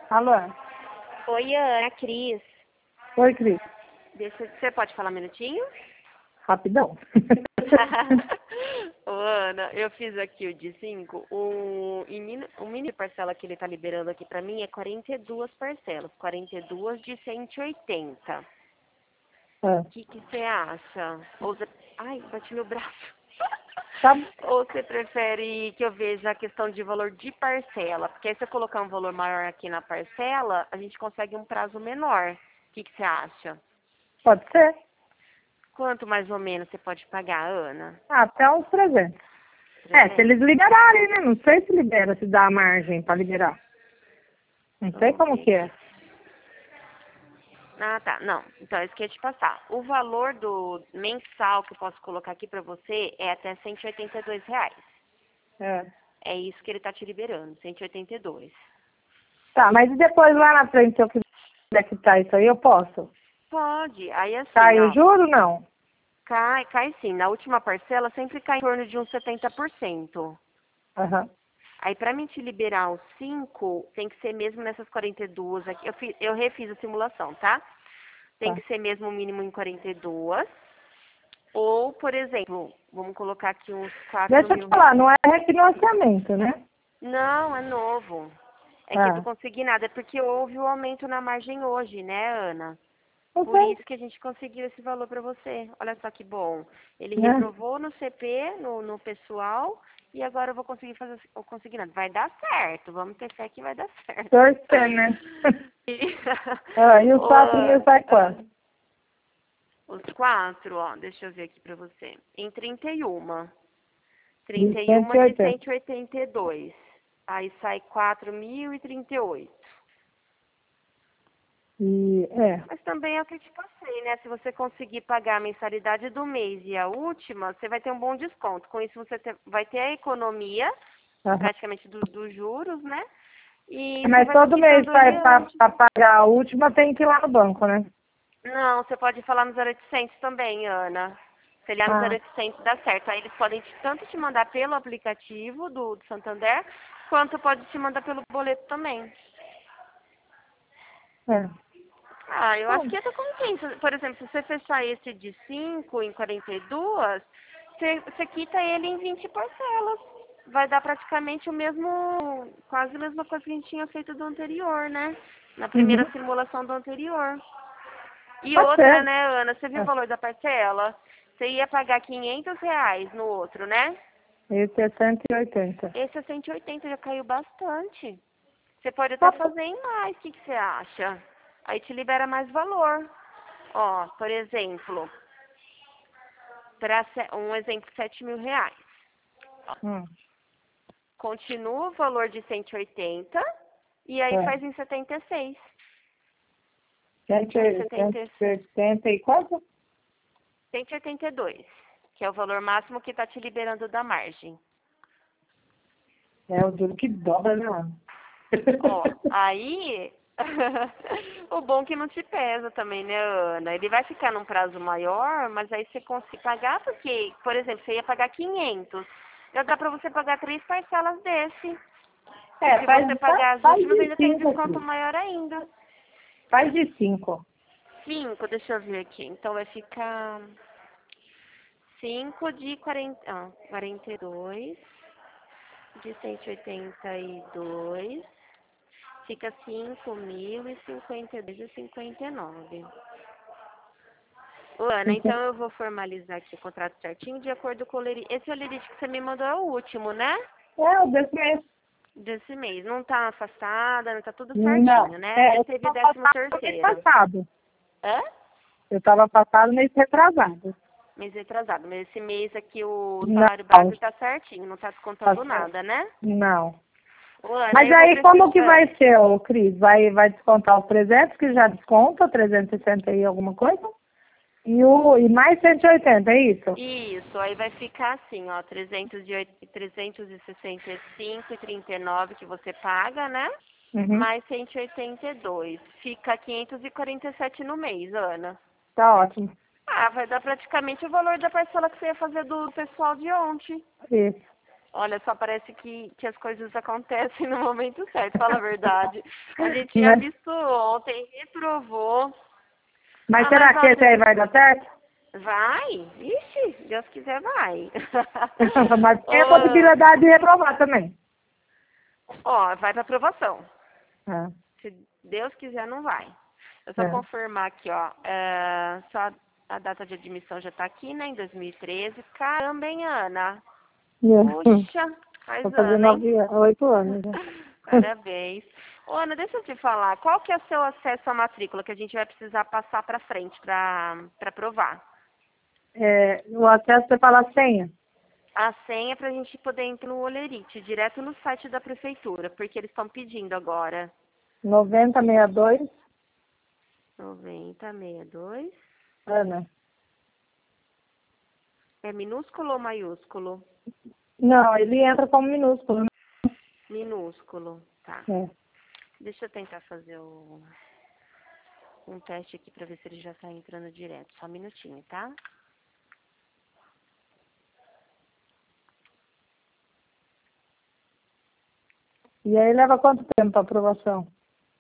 Alô? Oi, Ana, Cris. Oi, Cris. Você pode falar um minutinho? Rapidão. Ô, Ana, eu fiz aqui o de 5. O mini parcela que ele tá liberando aqui pra mim é 42 parcelas. 42 de 180. É. O que você acha? Ai, bati meu braço. Tá. Ou você prefere que eu veja a questão de valor de parcela? Porque aí se eu colocar um valor maior aqui na parcela, a gente consegue um prazo menor. O que você acha? Pode ser? Quanto mais ou menos você pode pagar, Ana? Até uns 300. É, se 300? eles liberarem, né? Não sei se libera, se dá a margem pra liberar. Não sei Vamos como ver que é. aqui. Ah, tá. Não. Então, isso que eu ia te passar. O valor do mensal que eu posso colocar aqui pra você é até R$ 182. É. É isso que ele tá te liberando, 182. Tá, mas e depois lá na frente, se eu quiser quitar isso aí, eu posso? Pode. Aí assim, Cai o ó. juro, não? Cai sim. Na última parcela sempre cai em torno de uns 70%. Aham. Aí pra mim te liberar os 5, tem que ser mesmo nessas 42 aqui. Eu refiz a simulação, tá? Tem Tá. que ser mesmo o mínimo em 42. Ou, por exemplo, vamos colocar aqui uns 4 Deixa eu te mil falar, reais. não é refinanciamento, né? Não, é novo. É que do Ah. consignado. É porque houve o aumento na margem hoje, né, Ana? Eu Por sei. isso que a gente conseguiu esse valor para você. Olha só que bom. Ele Né? reprovou no CP, no pessoal, e agora eu vou conseguir fazer o consignado. Vai dar certo. Vamos ter fé que vai dar certo. Torcer, né? E, Ah, e os Ô, 4.000 sai quanto? os 4, ó, deixa eu ver aqui pra você. Em 31. De 31 de 180. 182. Aí sai 4.038. É. Mas também é o que eu te passei, né? Se você conseguir pagar a mensalidade do mês e a última, você vai ter um bom desconto. Com isso, você vai ter a economia, Aham. praticamente, dos juros, né? E você Mas vai estar todo mês quitando ele para antes. pagar a última tem que ir lá no banco, né? Não, você pode falar no 0800 também, Ana. Se ligar no Ah, 0800 dá certo. Aí eles podem tanto te mandar pelo aplicativo do Santander, quanto pode te mandar pelo boleto também. é. Ah, eu acho Bom, que até compensa. Por exemplo, se você fechar esse de 5 em 42, você quita ele em 20 parcelas. Vai dar praticamente o mesmo, quase a mesma coisa que a gente tinha feito do anterior, né? Na primeira uhum. simulação do anterior. E Pode outra, ser. né, Ana? Você viu o É. valor da parcela? Você ia pagar R$ 500 no outro, né? Esse é 180. Esse é 180, já caiu bastante. Você pode até Tá, fazer em mais, o que você acha? Aí te libera mais valor. Ó, por exemplo, um exemplo, R$ 7.000. Ó, hum, continua o valor de 180 e aí é. faz em 76. 100, Aí 70, 180 e quanto? 182, que é o valor máximo que está te liberando da margem. É o duro que dobra, né, mano? Ó, aí o bom que não te pesa também, né, Ana? Ele vai ficar num prazo maior, mas aí você consegue pagar porque, por exemplo, você ia pagar 500. Já dá pra você pagar 3 parcelas desse. E É, se você pagar as faz últimas, de ainda tem 5 desconto aqui. maior ainda. Faz de 5. 5, deixa eu ver aqui. Então vai ficar 5 de 42 de 182. Fica 5.052,59. Ô, Ana, então eu vou formalizar aqui o contrato certinho de acordo com o lerite. Esse lerite que você me mandou é o último, né? É, o desse mês. Desse mês. Não tá afastada, não tá tudo Não. certinho, né? É, Nem eu teve tava 13 passado no mês terceiro. passado. Hã? Eu tava passado mês retrasado. Mês retrasado. Mas esse mês aqui o salário Não. base tá certinho, não tá Tá descontando certo. nada, né? Não. Ô, Ana, Mas eu vou aí como que precisar. vai ser, ô Cris? Vai descontar os 300, que já desconta, 360 e alguma coisa? E mais 180, é isso? Isso, aí vai ficar assim, ó, 365,39 que você paga, né? Uhum. Mais 182. Fica 547 no mês, Ana. Tá ótimo. Ah, vai dar praticamente o valor da parcela que você ia fazer do pessoal de ontem. Isso. Olha, só parece que as coisas acontecem no momento certo, fala a verdade. A gente já Mas, avistou ontem, reprovou. mas Ah, será mas que esse aí olha, vai dar certo? vai? Ixi, Deus quiser, vai. Mas tem a Ô, possibilidade de reprovar também. ó, vai para aprovação. É, Se Deus quiser, não vai. É só é. confirmar aqui, ó. Só a data de admissão já tá aqui, né? Em 2013. Caramba, hein, Ana? Puxa, faz Vou fazer ano, hein? 8 anos já. Parabéns. Ô, Ana, deixa eu te falar. Qual que é o seu acesso à matrícula que a gente vai precisar passar para frente para provar? É, o acesso você fala a senha. A senha para a gente poder entrar no Olerite, direto no site da prefeitura, porque eles estão pedindo agora. 9062, 9062. Ana. É minúsculo ou maiúsculo? Não, ele entra como minúsculo, né? Minúsculo, tá. É. Deixa eu tentar fazer um teste aqui para ver se ele já está entrando direto. Só um minutinho, tá? E aí leva quanto tempo para aprovação?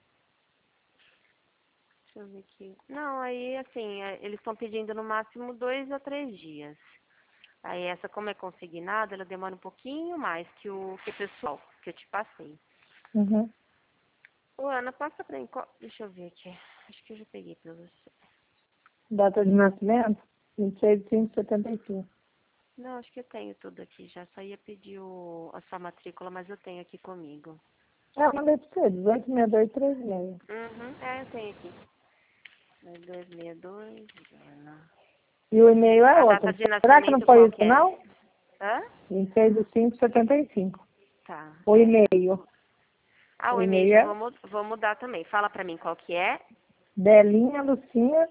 Deixa eu ver aqui. Não, aí assim, eles estão pedindo no máximo 2 a 3 dias. Aí essa, como é consignada, ela demora um pouquinho mais que o pessoal que eu te passei. Uhum. Ô, Ana, passa pra mim. Deixa eu ver aqui. Acho que eu já peguei pra você. Data de nascimento? 26/5/75. Não, acho que eu tenho tudo aqui já. Só ia pedir a sua matrícula, mas eu tenho aqui comigo. Eu mandei para você, 186236. Uhum, eu tenho aqui. 262, Ana. E o e-mail é A outro. data de Será que não nascimento foi qual isso, que é? não? Hã? 26/5/75. Tá, O e-mail. Ah, O o e-mail e-mail já é vou mudar também. Fala pra mim qual que é. Belinha Lucinha,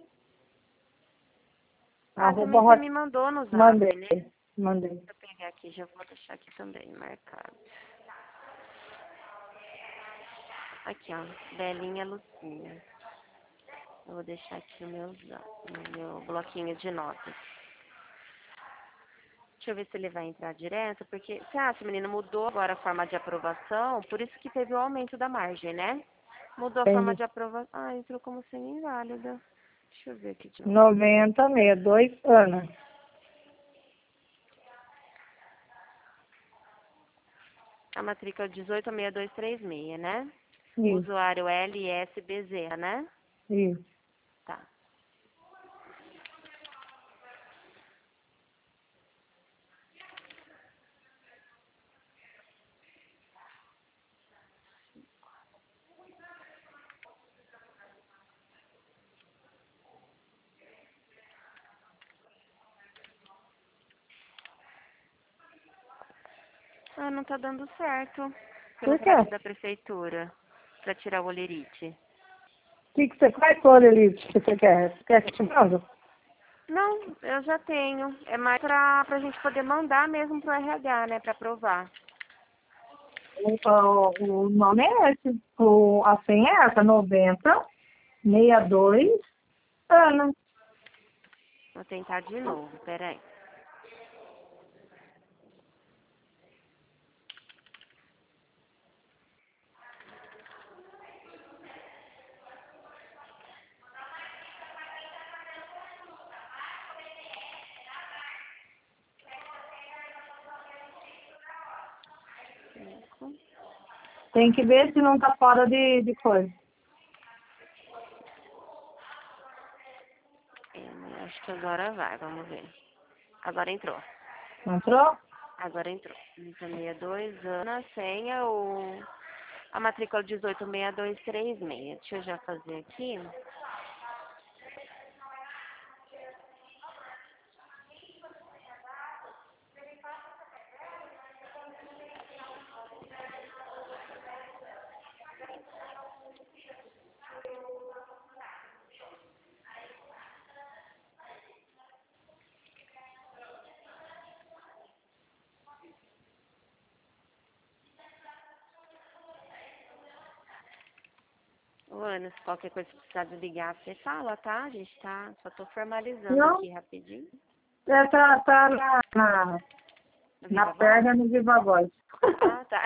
Ah, arroba também você hot... me mandou no zap, Mandei. né? Mandei. Deixa eu pegar aqui, já vou deixar aqui também marcado. Aqui, ó. Belinha Lucinha. Eu vou deixar aqui no meu bloquinho de notas. Deixa eu ver se ele vai entrar direto, porque você acha, menina, mudou agora a forma de aprovação, por isso que teve o aumento da margem, né? Mudou a forma Entendi. de aprovação. Ah, entrou como semi-inválida. Deixa eu ver aqui de novo. 9062, Ana. A matrícula 186236, né? Isso, Usuário LSBZ, né? isso. Tá. Ah, não tá dando certo pelo Por quê? site O da prefeitura pra tirar o olerite. que você faz por elite que você quer? Você quer que eu te mando? Não, eu já tenho. É mais pra gente poder mandar mesmo pro RH, né? Pra aprovar. O nome é esse. A senha é essa, 9062, Ana. Vou tentar de novo, peraí. Tem que ver se não tá fora de coisa. Acho que agora vai, vamos ver. Agora entrou. Entrou? Agora entrou. 62, Ana, senha, a matrícula 186236. Deixa eu já fazer aqui. Ô, Ana, se qualquer coisa que precisar de ligar, você fala, tá? A gente tá, só tô formalizando Não. aqui rapidinho. Tá No Na Viva Voz? perna, no Viva Voz. Ah, tá.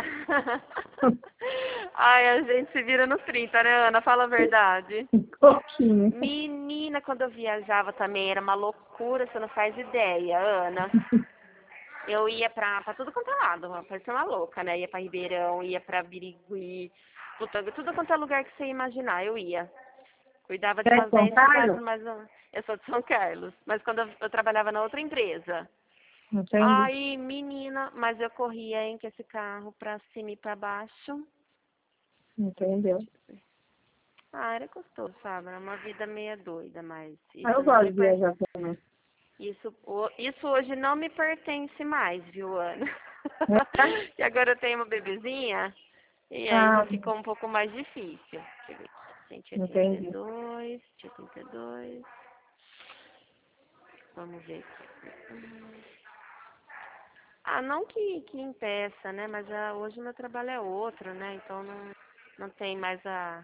Ai, a gente se vira nos 30, né, Ana? Fala a verdade. Um pouquinho. Menina, quando eu viajava também era uma loucura, você não faz ideia, Ana. Eu ia pra tudo quanto é lado, parecia uma louca, né? Ia pra Ribeirão, ia pra Birigui, tudo quanto é lugar que você imaginar, eu ia. Cuidava de Você é de umas São 10 cidades, Carlos? mas eu sou de São Carlos. Mas quando eu trabalhava na outra empresa. Entendi. Aí, menina, mas eu corria, hein, com esse carro pra cima e pra baixo. Entendeu? Ah, era gostoso, sabe? Era uma vida meio doida, mas Ah, isso eu não gosto me de per... viajar também. isso hoje não me pertence mais, viu, Ana? Né? E agora eu tenho uma bebezinha e aí já Ah, ficou um pouco mais difícil. Deixa eu ver aqui. entendi. 182, 182. Vamos ver aqui. Ah, não que impeça, né? Mas hoje o meu trabalho é outro, né? Então não tem mais a...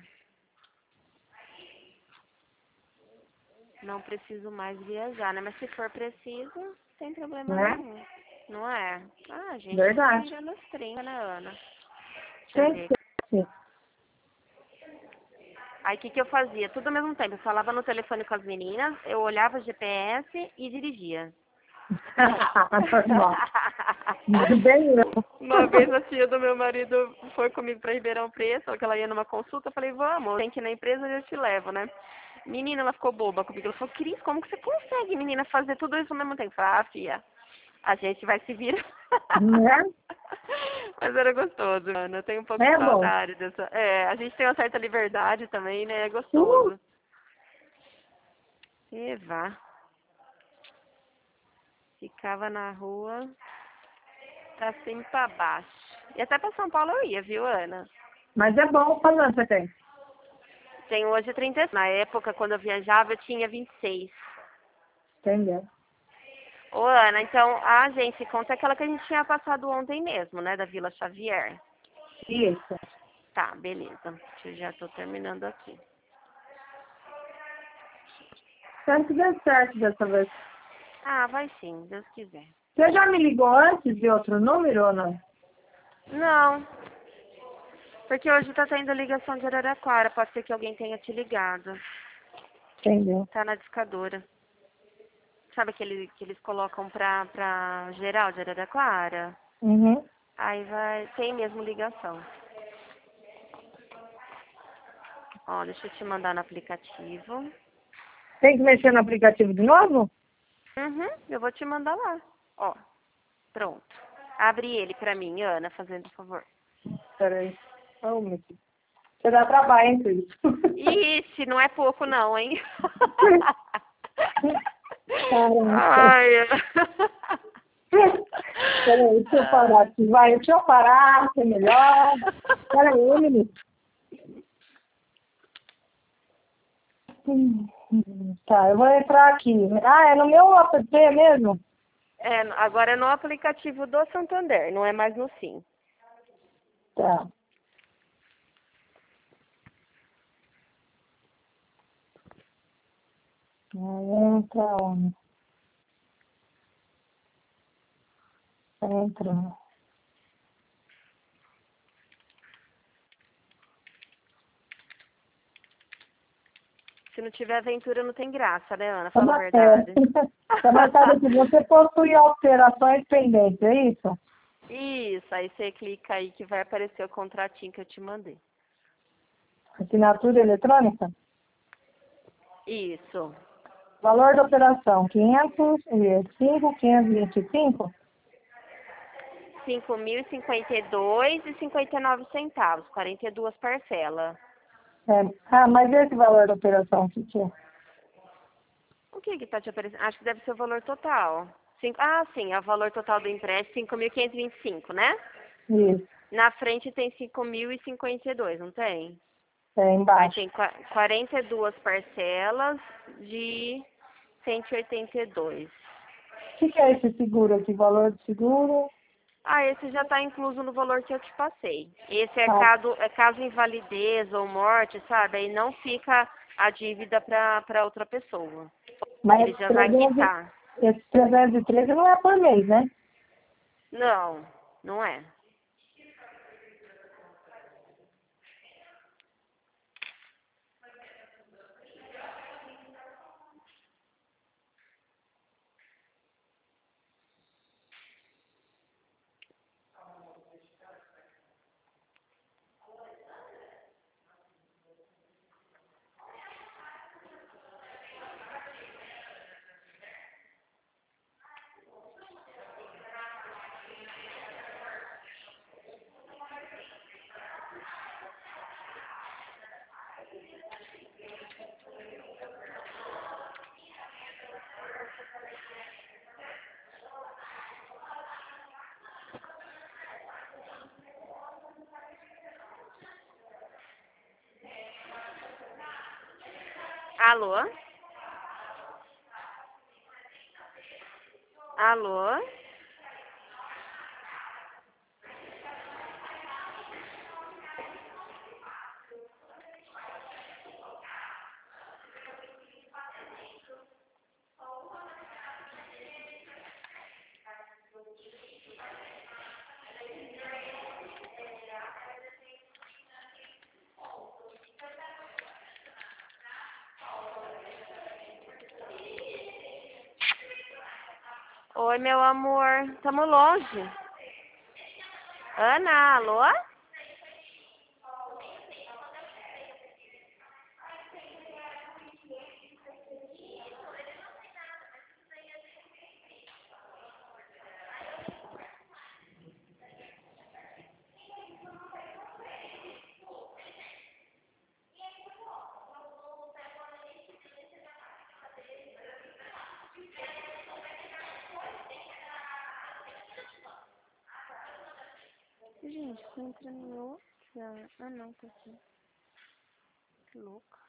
Não preciso mais viajar, né? Mas se for preciso, sem problema Né? nenhum. Não é? Ah, a gente se Verdade. vira nos 30, né, Ana? Deixa eu Tem que ver. ser assim. Aí o que eu fazia? Tudo ao mesmo tempo. Eu falava no telefone com as meninas, eu olhava o GPS e dirigia. Normal. Bem eu. Uma vez a tia do meu marido foi comigo pra Ribeirão Preto, só que ela ia numa consulta, eu falei, vamos, tem que ir na empresa, eu te levo, né? Menina, ela ficou boba comigo. Ela falou, Cris, como que você consegue, menina, fazer tudo isso ao mesmo tempo? Eu falei, ah, filha, a gente vai se virar. Né? Mas era gostoso, mano. Eu tenho um pouco de É bom. saudade dessa. É, a gente tem uma certa liberdade também, né? É Uh, gostoso. E vá. Ficava na rua, pra cima e pra baixo. E até pra São Paulo eu ia, viu, Ana? mas é bom. Quantos anos você tem? Tenho hoje 30. Na época, quando eu viajava, eu tinha 26. Entendeu? Ô, Ana, então, a gente conta aquela que a gente tinha passado ontem mesmo, né? Da Vila Xavier. Isso. Tá, beleza. Eu já tô terminando aqui. Espero que dê certo dessa vez. Ah, vai sim, Deus quiser. Você já me ligou antes de outro número ou não? Não, porque hoje tá tendo ligação de Araraquara. Pode ser que alguém tenha te ligado. Entendeu? Tá na discadora. Sabe aquele que eles colocam pra geral de Araraquara? Uhum. Aí vai, tem mesmo ligação. Ó, deixa eu te mandar no aplicativo. Tem que mexer no aplicativo de novo? Uhum, eu vou te mandar lá. Ó, pronto. Abre ele pra mim, Ana, fazendo favor. Peraí. Oh, meu Deus. Você dá trabalho, hein, Cris? Ixi, não é pouco não, hein? Caramba. Ai. Peraí, deixa eu parar aqui. Vai, deixa eu parar, que é melhor. Peraí, um minuto. Tá, eu vou entrar aqui. Ah, é no meu app mesmo? É, agora é no aplicativo do Santander, não é mais no Sim. Tá. Entra onde? Entra. Se não tiver aventura, não tem graça, né, Ana? Tá Fala a marcado. verdade. Tá marcado aqui. Você possui alterações pendentes, é isso? Isso, aí você clica aí que vai aparecer o contratinho que eu te mandei. Assinatura eletrônica? Isso. Valor da operação, 525. 5.052,59 centavos, 42 parcelas. É. Ah, mas esse valor da operação, que é? O que que tá te aparecendo? Acho que deve ser o valor total. Ah, sim, é o valor total do empréstimo, 5.525, né? Isso, Na frente tem 5.052, não tem? é Aí embaixo. tem 42 parcelas de 182. O que é esse seguro aqui? Valor do seguro? Ah, esse já está incluso no valor que eu te passei. Esse é Ah, caso invalidez ou morte, sabe? Aí não fica a dívida para outra pessoa. mas Ele já vai quitar. esse 313 não é por mês, né? Não, não é. Alô? Alô? Oi, meu amor. Tamo longe. Ana, alô? Gente, tô entrando em outra. Ah, não, tá aqui. Que louco.